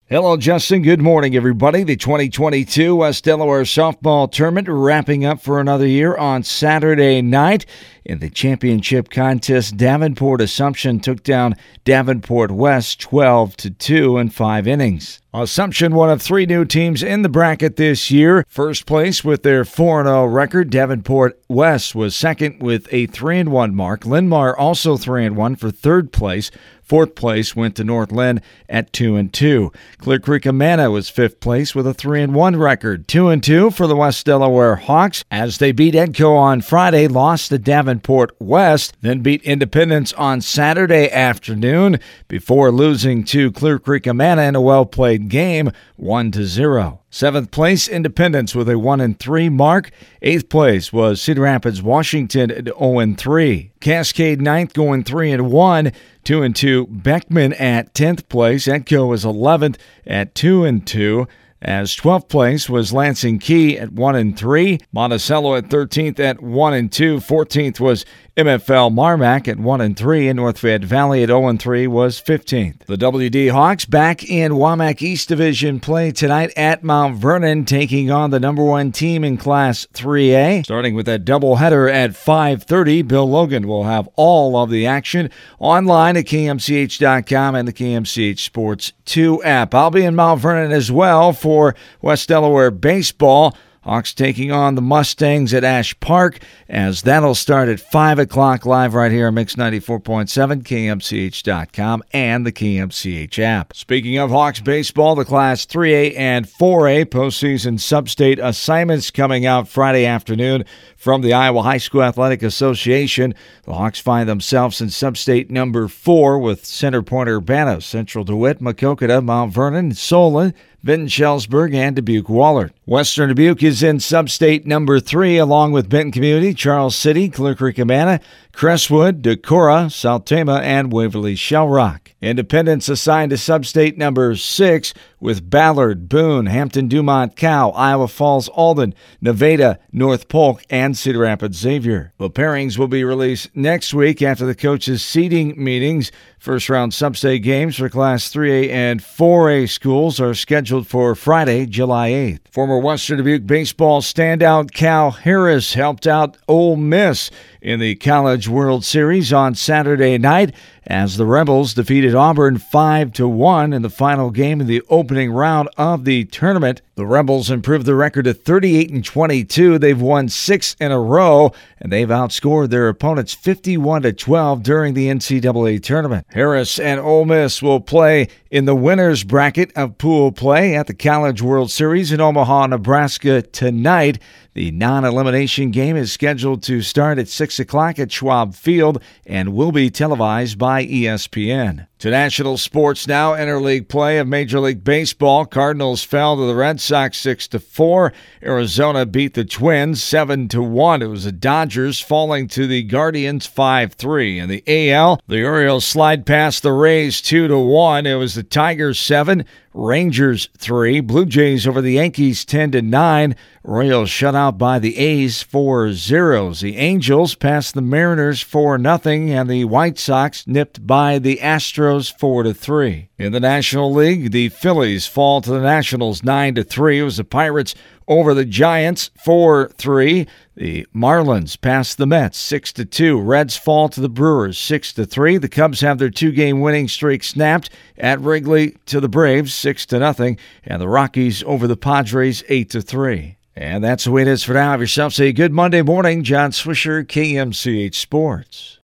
Hello, Justin. Good morning, everybody. The 2022 West Delaware Softball Tournament wrapping up for another year on Saturday night. In the championship contest, Davenport Assumption took down Davenport West 12-2 in 5 innings. Assumption, one of 3 new teams in the bracket this year. First place with their 4-0 record. Davenport West was second with a 3-1 mark. Linn-Mar also 3-1 for third place. Fourth place went to North Linn at 2-2. Clear Creek Amana was fifth place with a 3-1 record. 2-2 for the West Delaware Hawks as they beat Edco on Friday, lost to Davenport West, then beat Independence on Saturday afternoon before losing to Clear Creek Amana in a well-played game, 1-0. Seventh place, Independence with a 1-3 mark. Eighth place was Cedar Rapids, Washington at 0-3. Cascade ninth going 3-1. 2-2 Beckman at 10th place. Edco was 11th at 2-2. As 12th place was Lansing Key at 1-3. Monticello at 13th at 1-2. 14th was MFL Marmac at 1-3, and North Fayette Valley at 0-3 was 15th. The WD Hawks back in WAMAC East Division play tonight at Mount Vernon, taking on the number 1 team in Class 3A. Starting with that doubleheader at 5:30, Bill Logan will have all of the action online at KMCH.com and the KMCH Sports 2 app. I'll be in Mount Vernon as well for West Delaware Baseball. Hawks taking on the Mustangs at Ash Park, as that'll start at 5 o'clock live right here on Mix 94.7, KMCH.com, and the KMCH app. Speaking of Hawks baseball, the Class 3A and 4A postseason sub-state assignments coming out Friday afternoon from the Iowa High School Athletic Association. The Hawks find themselves in sub-state number 4 with Center Point Urbana, Central DeWitt, Maquoketa, Mount Vernon, Solon, Benton-Schellsburg, and Dubuque-Wahlert. Western Dubuque is in sub-state number 3, along with Benton Community, Charles City, Clear Creek Amana, Crestwood, Decorah, South Tama, and Waverly Shell Rock. Independence assigned to sub-state number 6 with Ballard, Boone, Hampton-Dumont, Cow, Iowa Falls, Alden, Nevada, North Polk, and Cedar Rapids Xavier. The pairings will be released next week after the coaches' seeding meetings. First-round sub-state games for Class 3A and 4A schools are scheduled for Friday, July 8th. Former Western Dubuque baseball standout Cal Harris helped out Ole Miss in the College World Series on Saturday night as the Rebels defeated Auburn 5-1 in the final game of the opening round of the tournament. The Rebels improved the record to 38-22. They've won 6 in a row, and they've outscored their opponents 51-12 during the NCAA tournament. Harris and Ole Miss will play in the winners bracket of pool play at the College World Series in Omaha, Nebraska tonight. The non-elimination game is scheduled to start at 6 o'clock at Schwab Field and will be televised by ESPN. To national sports now, interleague play of Major League Baseball. Cardinals fell to the Red Sox 6-4. Arizona beat the Twins 7-1. It was the Dodgers falling to the Guardians 5-3. In the AL, the Orioles slide past the Rays 2-1. It was the Tigers 7, Rangers 3. Blue Jays over the Yankees 10-9. Royals shut out by the A's 4-0. The Angels passed the Mariners 4-0, and the White Sox nipped by the Astros 4-3. In the National League, the Phillies fall to the Nationals 9-3. It was the Pirates over the Giants 4-3. The Marlins pass the Mets 6-2. Reds fall to the Brewers 6-3. The Cubs have their 2-game winning streak snapped at Wrigley to the Braves 6-0. And the Rockies over the Padres 8-3. And that's the way it is for now. Have yourselves a good Monday morning. John Swisher, KMCH Sports.